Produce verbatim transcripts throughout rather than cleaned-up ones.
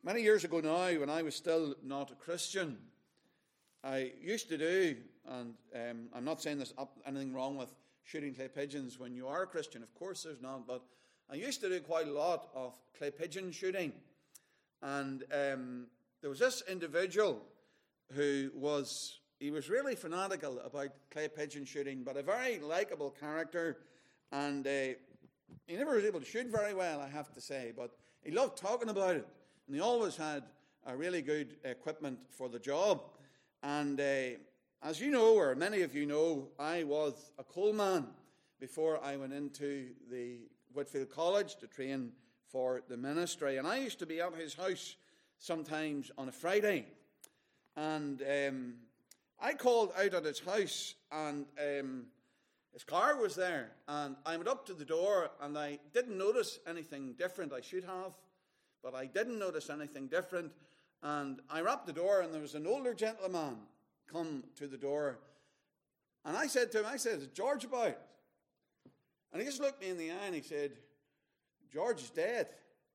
Many years ago now, when I was still not a Christian, I used to do, and um, I'm not saying there's anything wrong with shooting clay pigeons when you are a Christian. Of course there's not, but I used to do quite a lot of clay pigeon shooting. And um, there was this individual who was, he was really fanatical about clay pigeon shooting, but a very likeable character. And uh, he never was able to shoot very well, I have to say, but he loved talking about it. And he always had a really good equipment for the job. And uh, as you know, or many of you know, I was a coalman before I went into the Whitfield College to train for the ministry. And I used to be at his house sometimes on a Friday. And um, I called out at his house, and um, his car was there. And I went up to the door, and I didn't notice anything different. I should have, but I didn't notice anything different. And I rapped the door, and there was an older gentleman come to the door. And I said to him, I said, "Is George about?" And he just looked me in the eye and he said, "George is dead."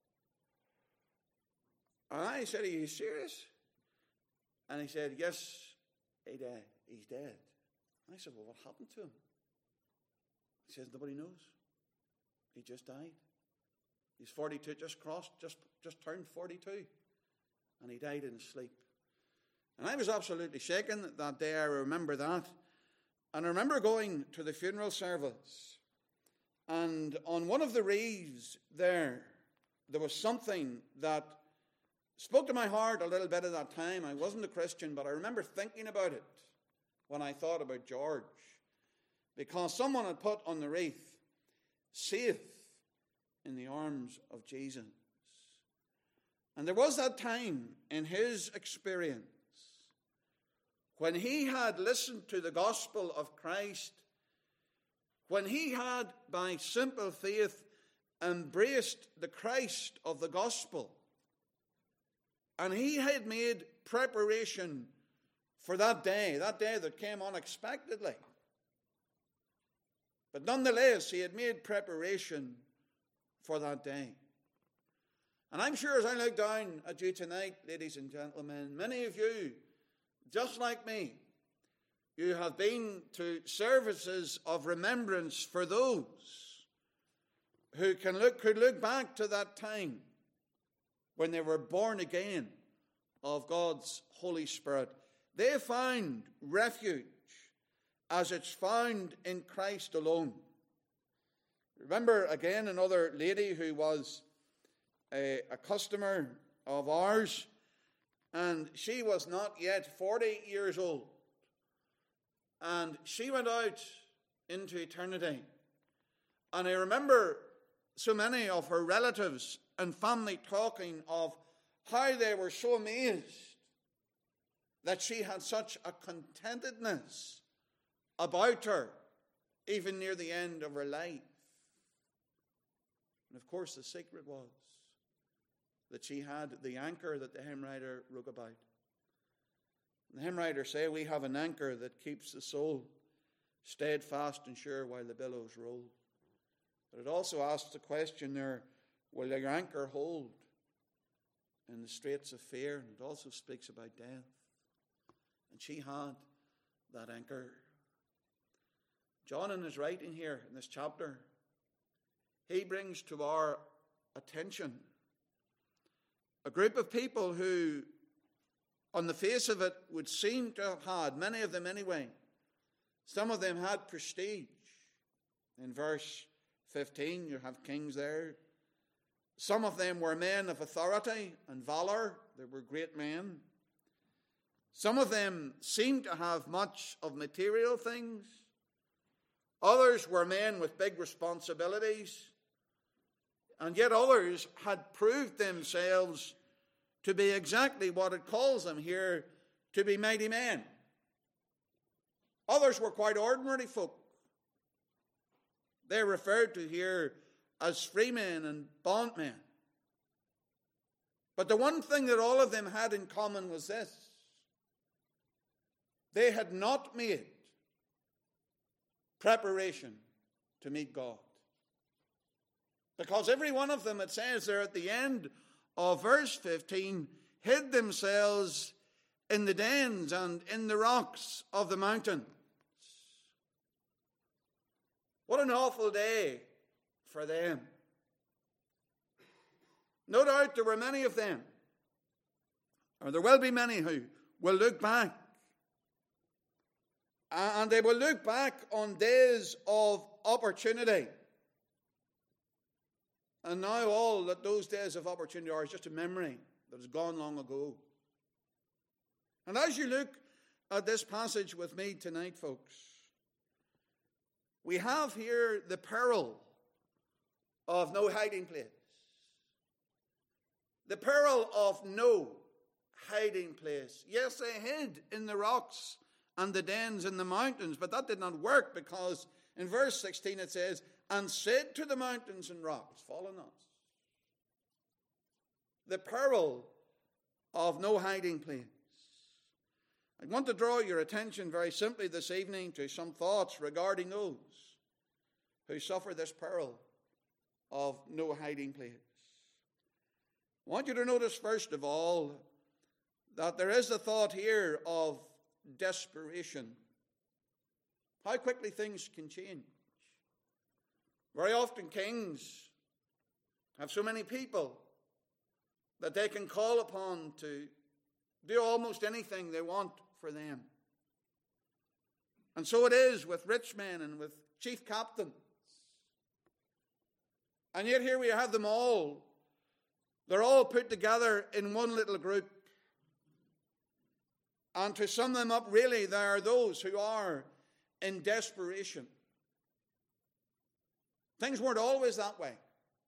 And I said, "Are you serious?" And he said, "Yes, he died. He's dead." And I said, "Well, what happened to him?" He says, "Nobody knows. He just died. He's forty-two, just crossed, just, just turned forty-two. And he died in his sleep." And I was absolutely shaken that day. I remember that. And I remember going to the funeral service. And on one of the wreaths there, there was something that spoke to my heart a little bit at that time. I wasn't a Christian, but I remember thinking about it when I thought about George. Because someone had put on the wreath, "Safe in the arms of Jesus." And there was that time in his experience when he had listened to the gospel of Christ, when he had, by simple faith, embraced the Christ of the gospel, and he had made preparation for that day, that day that came unexpectedly. But nonetheless, he had made preparation for that day. And I'm sure as I look down at you tonight, ladies and gentlemen, many of you, just like me, you have been to services of remembrance for those who can look, could look back to that time when they were born again of God's Holy Spirit. They found refuge as it's found in Christ alone. Remember again another lady who was a, a customer of ours, and she was not yet forty years old. And she went out into eternity. And I remember so many of her relatives and family talking of how they were so amazed that she had such a contentedness about her, even near the end of her life. And of course, the secret was that she had the anchor that the hymn writer wrote about. And the hymn writer say, "We have an anchor that keeps the soul steadfast and sure while the billows roll." But it also asks the question there, will your anchor hold in the straits of fear? And it also speaks about death. And she had that anchor. John, in his writing here in this chapter, he brings to our attention a group of people who, on the face of it, would seem to have had, many of them anyway, some of them had prestige. In verse fifteen, you have kings there. Some of them were men of authority and valor. They were great men. Some of them seemed to have much of material things. Others were men with big responsibilities. And yet others had proved themselves to be exactly what it calls them here, to be mighty men. Others were quite ordinary folk. They're referred to here as freemen and bondmen. But the one thing that all of them had in common was this: they had not made preparation to meet God. Because every one of them, it says there at the end of verse fifteen hid themselves in the dens and in the rocks of the mountains. What an awful day for them. No doubt there were many of them, or there will be many who will look back. And they will look back on days of opportunity. And now all that those days of opportunity are is just a memory that has gone long ago. And as you look at this passage with me tonight, folks, we have here the peril of no hiding place. The peril of no hiding place. Yes, they hid in the rocks and the dens in the mountains, but that did not work, because in verse sixteen it says, and said to the mountains and rocks, fall on us. The peril of no hiding place. I want to draw your attention very simply this evening to some thoughts regarding those who suffer this peril of no hiding place. I want you to notice, first of all, that there is a thought here of desperation. How quickly things can change. Very often kings have so many people that they can call upon to do almost anything they want for them. And so it is with rich men and with chief captains. And yet here we have them all. They're all put together in one little group. And to sum them up, really, there are those who are in desperation. Things weren't always that way.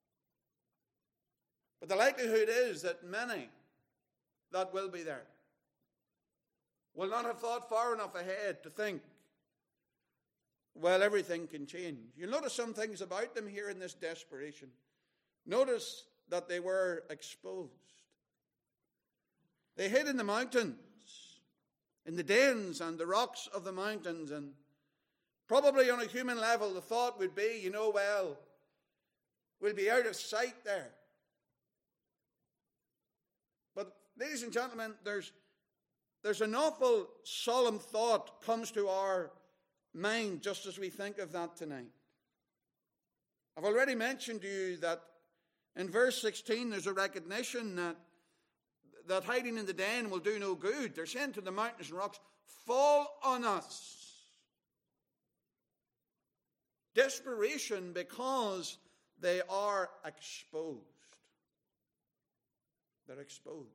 But the likelihood is that many that will be there will not have thought far enough ahead to think, well, everything can change. You'll notice some things about them here in this desperation. Notice that they were exposed. They hid in the mountains, in the dens and the rocks of the mountains, and probably on a human level the thought would be, you know, well, we'll be out of sight there. But ladies and gentlemen, there's there's an awful solemn thought comes to our mind just as we think of that tonight. I've already mentioned to you that in verse sixteen there's a recognition that that hiding in the den will do no good. They're saying to the mountains and rocks, fall on us. Desperation because they are exposed. They're exposed.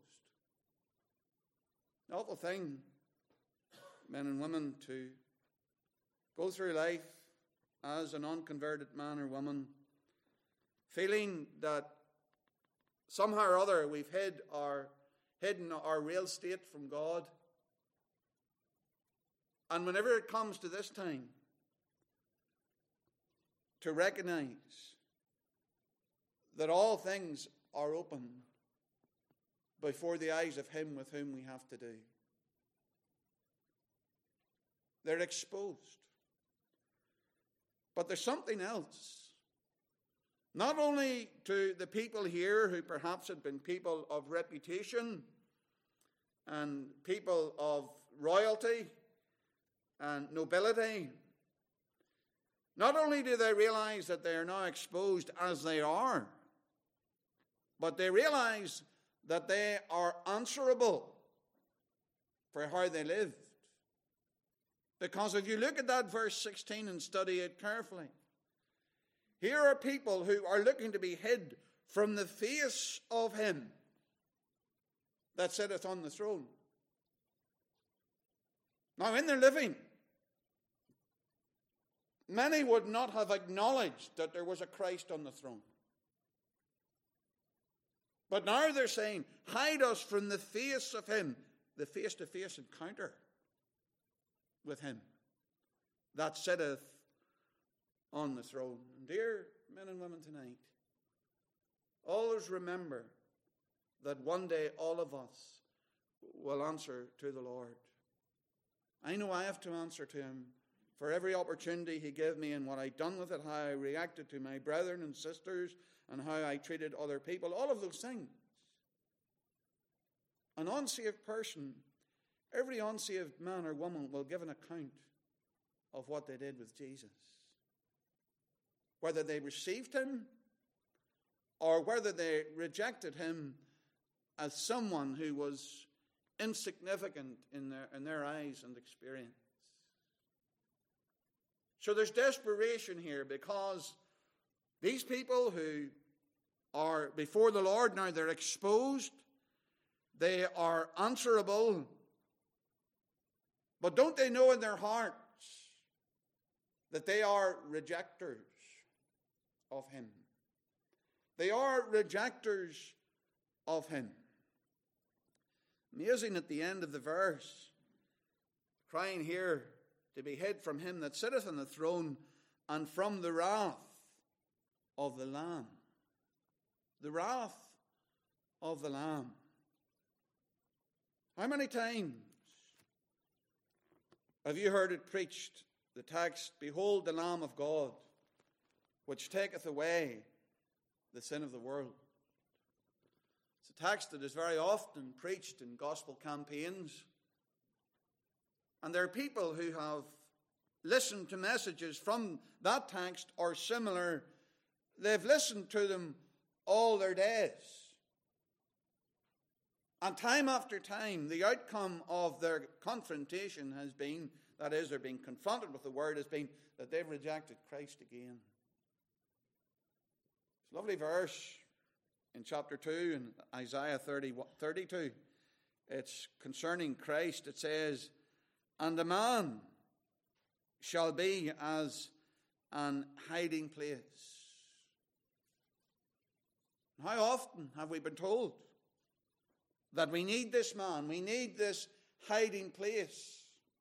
An awful thing, men and women, to go through life as an unconverted man or woman, feeling that somehow or other we've hid our, hidden our real state from God. And whenever it comes to this time, to recognize that all things are open before the eyes of him with whom we have to do. They're exposed. But there's something else. Not only to the people here who perhaps had been people of reputation and people of royalty and nobility, not only do they realize that they are now exposed as they are, but they realize that they are answerable for how they lived. Because if you look at that verse sixteen and study it carefully, here are people who are looking to be hid from the face of him that sitteth on the throne. Now in their living, many would not have acknowledged that there was a Christ on the throne. But now they're saying, hide us from the face of him, the face-to-face encounter with him that sitteth on the throne. And dear men and women tonight, always remember that one day all of us will answer to the Lord. I know I have to answer to him for every opportunity he gave me and what I'd done with it, how I reacted to my brethren and sisters, and how I treated other people, all of those things. An unsaved person, every unsaved man or woman will give an account of what they did with Jesus. Whether they received him or whether they rejected him as someone who was insignificant in their, in their eyes and experience. So there's desperation here because these people who are before the Lord now, they're exposed, they are answerable, but don't they know in their hearts that they are rejectors of him? They are rejectors of him. Amazing at the end of the verse, crying here to be hid from him that sitteth on the throne and from the wrath of the Lamb. The wrath of the Lamb. How many times have you heard it preached, the text, behold the Lamb of God, which taketh away the sin of the world? It's a text that is very often preached in gospel campaigns. And there are people who have listened to messages from that text or similar. They've listened to them all their days. And time after time, the outcome of their confrontation has been, that is, they're being confronted with the word, has been that they've rejected Christ again. It's a lovely verse in chapter two in Isaiah thirty, thirty-two. It's concerning Christ. It says, and a man shall be as an hiding place. How often have we been told that we need this man, we need this hiding place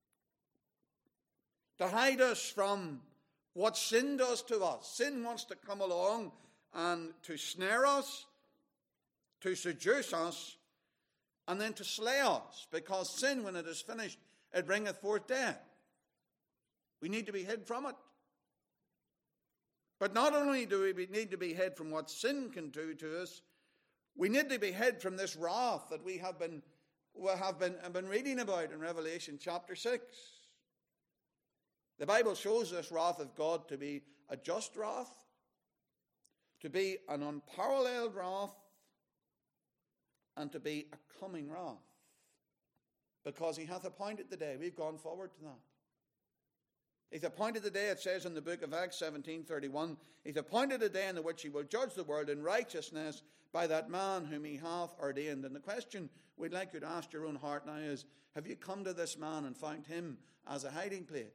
to hide us from what sin does to us? Sin wants to come along and to snare us, to seduce us, and then to slay us, because sin, when it is finished, it bringeth forth death. We need to be hid from it. But not only do we need to be hid from what sin can do to us, we need to be hid from this wrath that we have been, we have been, have been reading about in Revelation chapter six. The Bible shows this wrath of God to be a just wrath, to be an unparalleled wrath, and to be a coming wrath. Because he hath appointed the day. We've gone forward to that. He's appointed the day, it says in the book of Acts seventeen thirty-one, he's appointed a day in the which he will judge the world in righteousness by that man whom he hath ordained. And the question we'd like you to ask your own heart now is, have you come to this man and found him as a hiding place?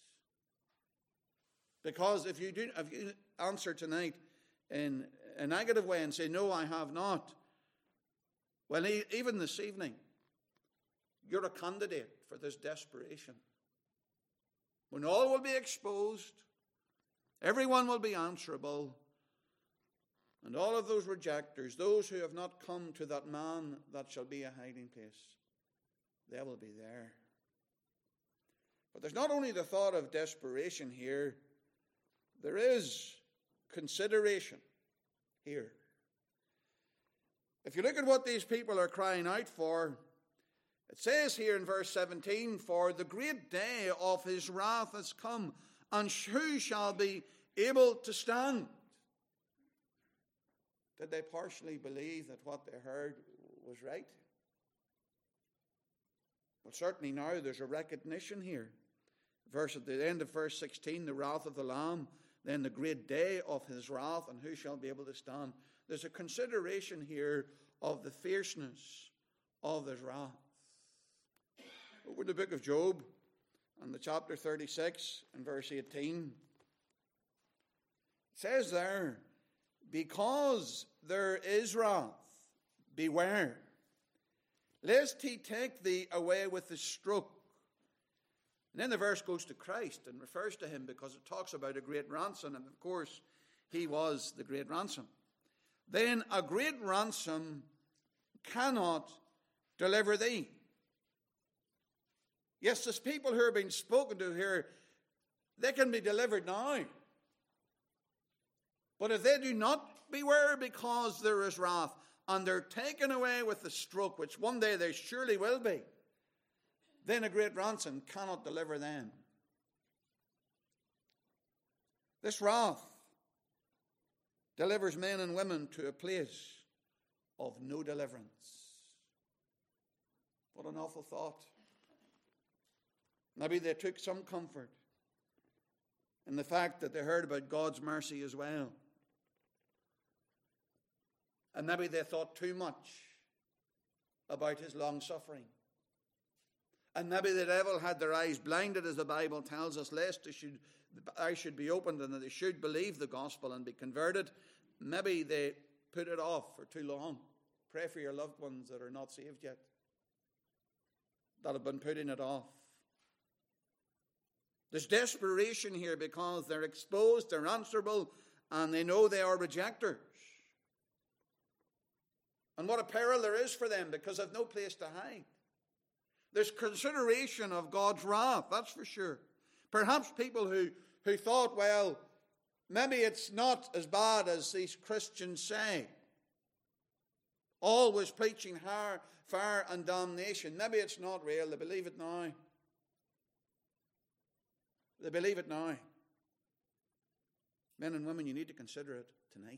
Because if you do, if you answer tonight in a negative way and say, no, I have not, well, even this evening, you're a candidate for this desperation. When all will be exposed, everyone will be answerable, and all of those rejectors, those who have not come to that man that shall be a hiding place, they will be there. But there's not only the thought of desperation here, there is consideration here. If you look at what these people are crying out for, it says here in verse seventeen, for the great day of his wrath has come, and who shall be able to stand? Did they partially believe that what they heard was right? Well, certainly now there's a recognition here. Verse at the end of verse sixteen, the wrath of the Lamb, then the great day of his wrath, and who shall be able to stand? There's a consideration here of the fierceness of his wrath. Over the book of Job and the chapter thirty-six and verse eighteen. It says there, because there is wrath, beware, lest he take thee away with the stroke. And then the verse goes to Christ and refers to him because it talks about a great ransom, and of course he was the great ransom. Then a great ransom cannot deliver thee. Yes, there's people who are being spoken to here, they can be delivered now. But if they do not beware because there is wrath, and they're taken away with the stroke, which one day they surely will be, then a great ransom cannot deliver them. This wrath delivers men and women to a place of no deliverance. What an awful thought. Maybe they took some comfort in the fact that they heard about God's mercy as well. And maybe they thought too much about his long suffering. And maybe the devil had their eyes blinded, as the Bible tells us, lest they should, the eyes should be opened and that they should believe the gospel and be converted. Maybe they put it off for too long. Pray for your loved ones that are not saved yet, that have been putting it off. There's desperation here because they're exposed, they're answerable, and they know they are rejectors. And what a peril there is for them because they've no place to hide. There's consideration of God's wrath, that's for sure. Perhaps people who, who thought, well, maybe it's not as bad as these Christians say. Always preaching fire, fire and damnation. Maybe it's not real. They believe it now. They believe it now. Men and women, you need to consider it tonight.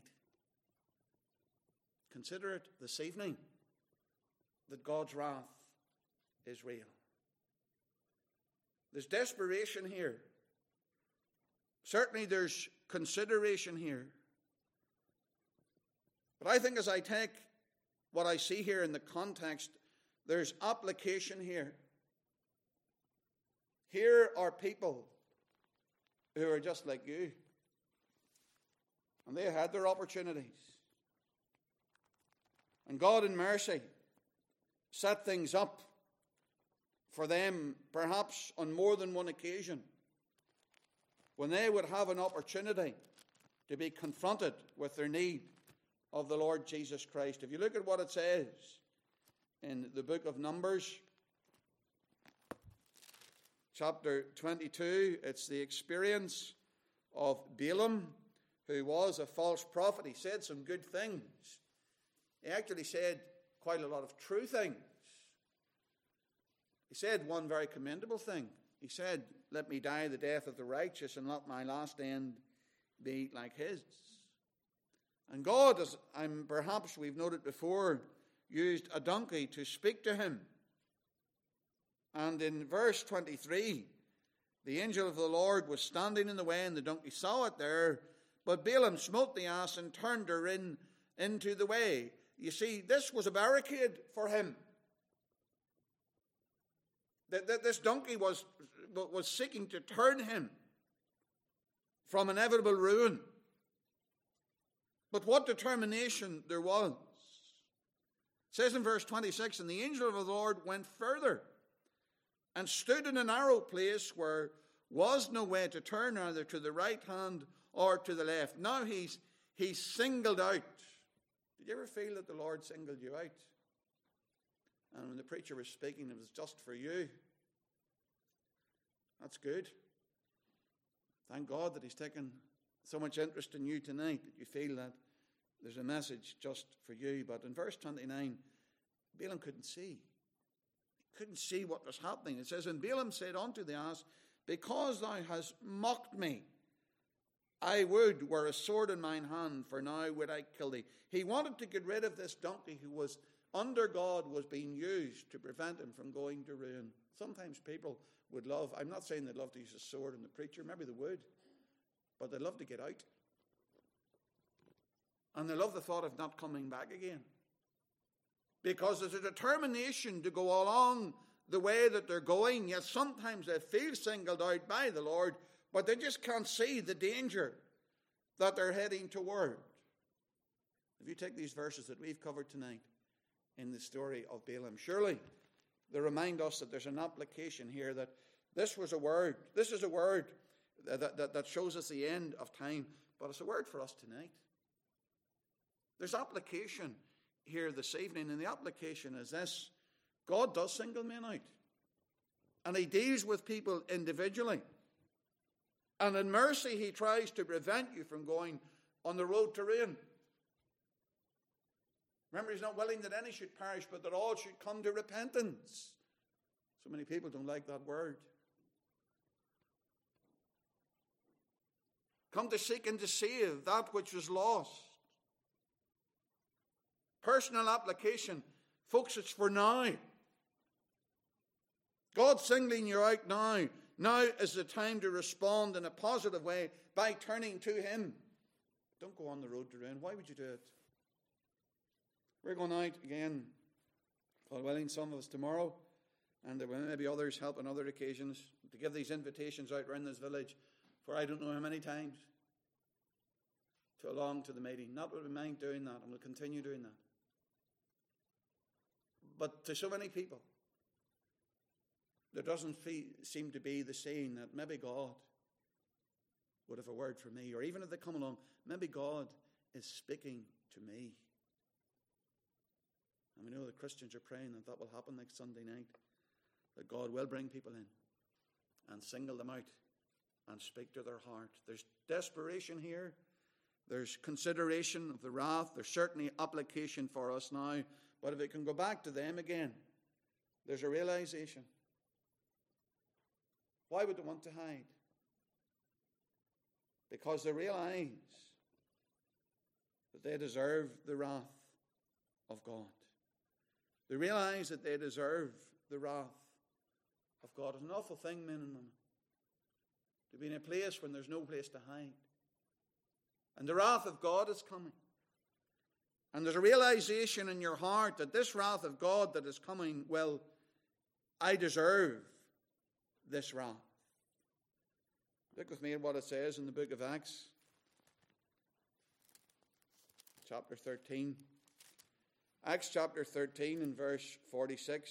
Consider it this evening that God's wrath is real. There's desperation here. Certainly there's consideration here. But I think as I take what I see here in the context, there's application here. Here are people who are just like you. And they had their opportunities. And God in mercy set things up for them, perhaps on more than one occasion, when they would have an opportunity to be confronted with their need of the Lord Jesus Christ. If you look at what it says in the book of Numbers, chapter twenty-two, it's the experience of Balaam, who was a false prophet. He said some good things. He actually said quite a lot of true things. He said one very commendable thing. He said, let me die the death of the righteous and let my last end be like his. And God, as I'm, perhaps we've noted before, used a donkey to speak to him. And in verse twenty-three, the angel of the Lord was standing in the way, and the donkey saw it there. But Balaam smote the ass and turned her in into the way. You see, this was a barricade for him. That this donkey was, was seeking to turn him from inevitable ruin. But what determination there was. It says in verse twenty-six, and the angel of the Lord went further and stood in a narrow place where was no way to turn either to the right hand or to the left. Now he's, he's singled out. Did you ever feel that the Lord singled you out? And when the preacher was speaking, it was just for you. That's good. Thank God that he's taken so much interest in you tonight that you feel that there's a message just for you. But in verse twenty-nine, Balaam couldn't see. He couldn't see what was happening. It says, and Balaam said unto the ass, because thou hast mocked me, I would were a sword in mine hand, for now would I kill thee. He wanted to get rid of this donkey who was under God, was being used to prevent him from going to ruin. Sometimes people would love, I'm not saying they'd love to use a sword on the preacher, maybe they would, but they'd love to get out. And they love the thought of not coming back again. Because there's a determination to go along the way that they're going, yet sometimes they feel singled out by the Lord, but they just can't see the danger that they're heading toward. If you take these verses that we've covered tonight in the story of Balaam, surely they remind us that there's an application here, that this was a word, this is a word that, that, that shows us the end of time, but it's a word for us tonight. There's application here this evening, and the application is this: God does single men out, and he deals with people individually. And in mercy, he tries to prevent you from going on the road to ruin. Remember, he's not willing that any should perish, but that all should come to repentance. So many people don't like that word. Come to seek and to save that which was lost. Personal application. Folks, it's for now. God's singling you out now. Now is the time to respond in a positive way by turning to him. Don't go on the road to ruin. Why would you do it? We're going out again, God willing, some of us tomorrow, and there will maybe others help on other occasions to give these invitations out around this village for I don't know how many times to along to the meeting. Not that we mind doing that, and we'll continue doing that. But to so many people, there doesn't feel, seem to be the saying that maybe God would have a word for me, or even if they come along, maybe God is speaking to me. And we know that Christians are praying that that will happen next Sunday night, that God will bring people in and single them out and speak to their heart. There's desperation here. There's consideration of the wrath. There's certainly application for us now. But if it can go back to them again, there's a realization. Why would they want to hide? Because they realize that they deserve the wrath of God. They realize that they deserve the wrath of God. It's an awful thing, men and women, to be in a place when there's no place to hide. And the wrath of God is coming. And there's a realization in your heart that this wrath of God that is coming, well, I deserve this wrath. Look with me at what it says in the book of Acts, chapter thirteen. Acts chapter thirteen and verse forty-six.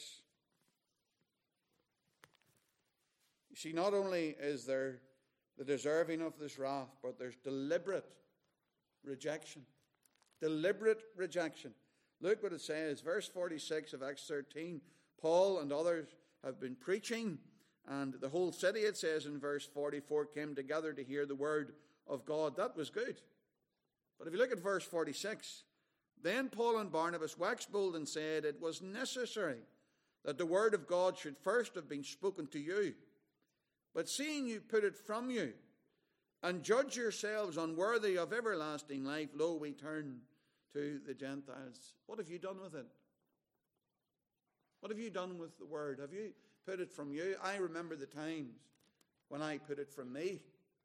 You see, not only is there the deserving of this wrath, but there's deliberate rejection. Deliberate rejection. Look what it says, verse forty-six of Acts thirteen. Paul and others have been preaching, and the whole city, it says in verse forty-four, came together to hear the word of God. That was good. But if you look at verse forty-six, then Paul and Barnabas waxed bold and said, it was necessary that the word of God should first have been spoken to you. But seeing you put it from you, and judge yourselves unworthy of everlasting life, lo, we turn to the Gentiles. What have you done with it? What have you done with the word? Have you put it from you? I remember the times when I put it from me.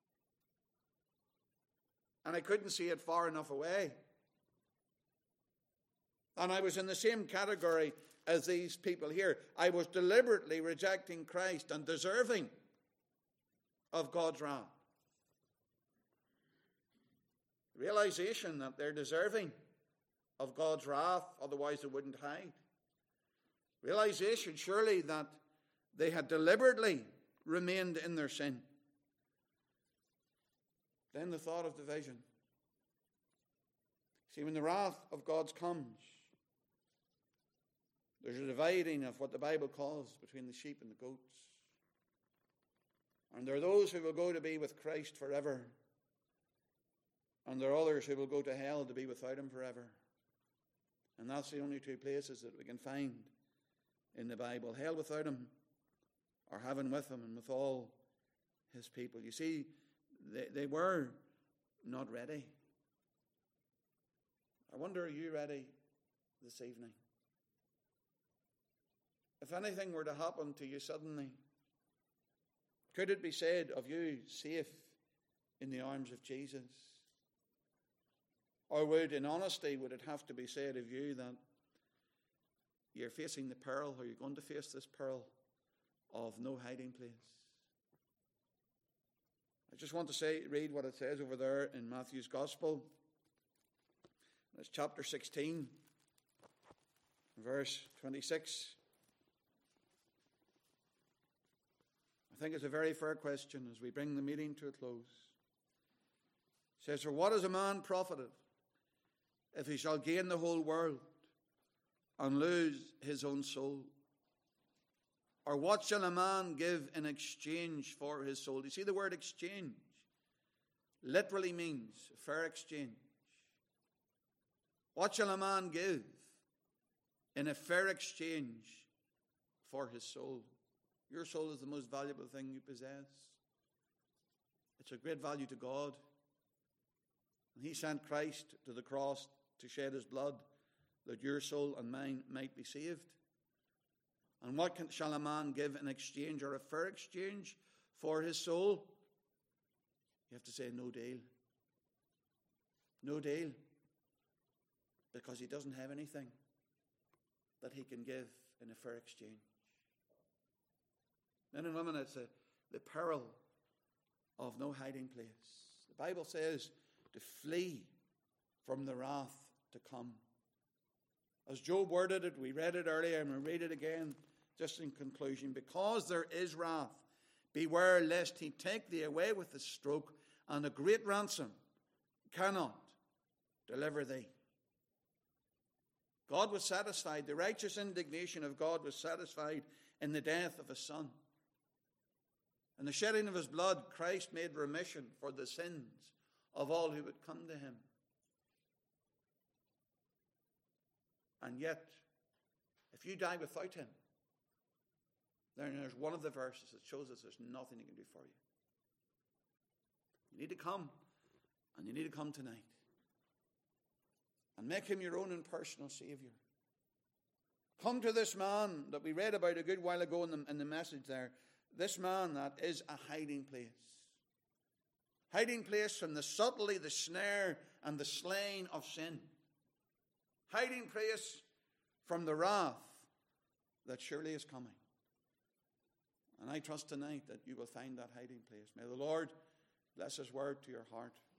And I couldn't see it far enough away. And I was in the same category as these people here. I was deliberately rejecting Christ and deserving of God's wrath. Realization that they're deserving of God's wrath, otherwise they wouldn't hide. Realization, surely, that they had deliberately remained in their sin. Then the thought of division. See, when the wrath of God comes, there's a dividing of what the Bible calls between the sheep and the goats. And there are those who will go to be with Christ forever. And there are others who will go to hell to be without him forever. And that's the only two places that we can find in the Bible. Hell without him, or heaven with him and with all his people. You see, they, they were not ready. I wonder, are you ready this evening? If anything were to happen to you suddenly, could it be said of you, safe in the arms of Jesus? Or would, in honesty, would it have to be said of you that you're facing the peril, or you're going to face this peril of no hiding place? I just want to say, read what it says over there in Matthew's Gospel. It's chapter sixteen, verse twenty-six. I think it's a very fair question as we bring the meeting to a close. It says, for what is a man profited if he shall gain the whole world and lose his own soul? Or what shall a man give in exchange for his soul? You see, the word exchange literally means fair exchange. What shall a man give in a fair exchange for his soul. Your soul is the most valuable thing you possess. It's of great value to God. And he sent Christ to the cross to shed his blood that your soul and mine might be saved. And what can, shall a man give in exchange, or a fair exchange, for his soul? You have to say no deal. No deal. Because he doesn't have anything that he can give in a fair exchange. Men and women, it's a, the peril of no hiding place. The Bible says to flee from the wrath to come. As Job worded it, we read it earlier and we read it again just in conclusion. Because there is wrath, beware lest he take thee away with a stroke, and a great ransom cannot deliver thee. God was satisfied. The righteous indignation of God was satisfied in the death of his Son. In the shedding of his blood, Christ made remission for the sins of all who would come to him. And yet, if you die without him, then there's one of the verses that shows us there's nothing he can do for you. You need to come, and you need to come tonight. And make him your own and personal Savior. Come to this man that we read about a good while ago in the, in the message there. This man that is a hiding place. Hiding place from the subtlety, the snare, and the slaying of sin. Hiding place from the wrath that surely is coming. And I trust tonight that you will find that hiding place. May the Lord bless his word to your heart.